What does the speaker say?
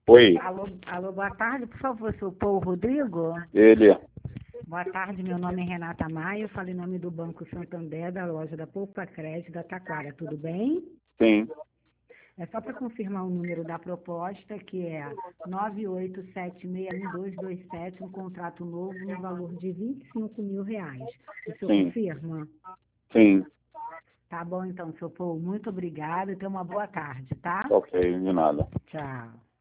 Oi, Alô, boa tarde, por favor, sou o Paulo Rodrigo. ele. Boa tarde, meu nome é Renata Maia, eu falo em nome do Banco Santander, da loja da Poupa Crédito da Taquara, tudo bem? Sim, É só para confirmar o número da proposta, que é 98761227, um contrato novo no valor de R$ 25.000. O senhor sim, confirma? sim. Tá bom, então, seu Paulo, muito obrigada e tenha uma boa tarde, tá? Ok, de nada. Tchau.